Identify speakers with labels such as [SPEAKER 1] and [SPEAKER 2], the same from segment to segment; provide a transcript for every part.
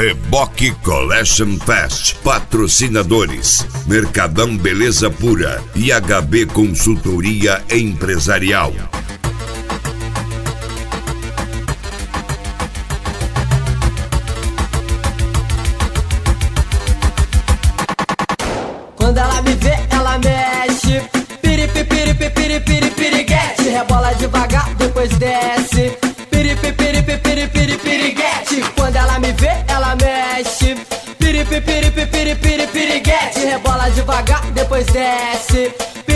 [SPEAKER 1] Reboque Collection Fest. Patrocinadores: Mercadão Beleza Pura e HB Consultoria Empresarial.
[SPEAKER 2] Quando ela me vê, ela mexe. Piriguete. Rebola devagar, depois desce. Piriguete. Quando ela me vê, ela mexe. Piriguete. Rebola devagar, depois desce.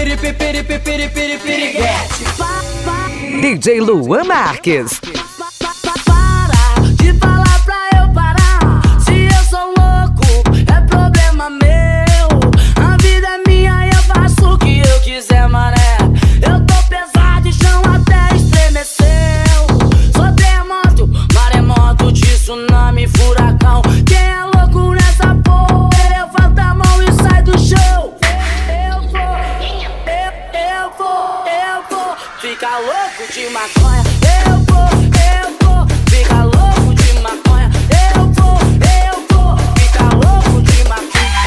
[SPEAKER 2] Piriguete.
[SPEAKER 3] DJ Luan Marques.
[SPEAKER 4] Para de falar pra eu parar. Se eu sou louco, é problema meu. A vida é minha e eu faço o que eu quiser, mané. Eu tô pesado e chão até estremeceu. Sou terremoto, maremoto de tsunami, furacão. Quem é louco nessa porra, levanta a mão e sai do show. Eu vou ficar louco de maconha. Eu vou ficar louco de maconha. Eu vou ficar louco de maconha.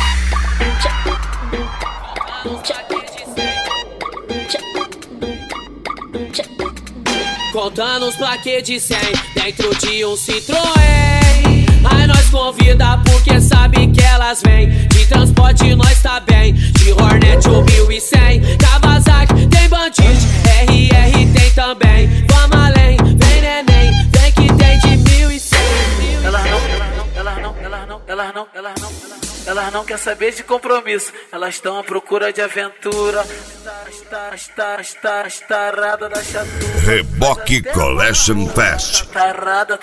[SPEAKER 5] Contando os plaquês de 100 dentro de um Citroën. Aí nós convida porque sabe que elas vêm. De transporte nós tá bem. De Hornet ou 1100. Kawasaki tem Bandit, RR tem também. Vamos além, vem neném, vem que tem de 1100.
[SPEAKER 6] Elas não quer saber de compromisso. Elas estão à procura de aventura. Tarada da chatura.
[SPEAKER 1] Reboque Collection Fest.
[SPEAKER 6] Tarada.